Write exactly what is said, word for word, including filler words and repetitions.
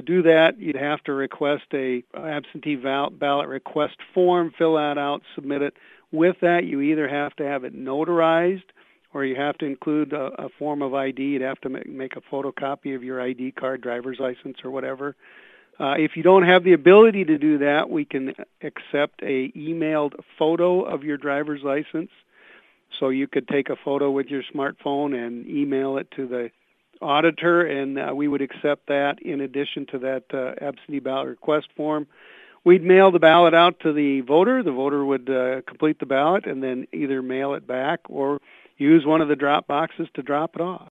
to do that, you'd have to request a absentee ballot request form, fill that out, submit it. With that, you either have to have it notarized or you have to include a, a form of I D. You'd have to make, make a photocopy of your I D card, driver's license, or whatever. Uh, if you don't have the ability to do that, we can accept a emailed photo of your driver's license. So you could take a photo with your smartphone and email it to the auditor, and uh, we would accept that in addition to that uh, absentee ballot request form. We'd mail the ballot out to the voter. The voter would uh, complete the ballot and then either mail it back or use one of the drop boxes to drop it off.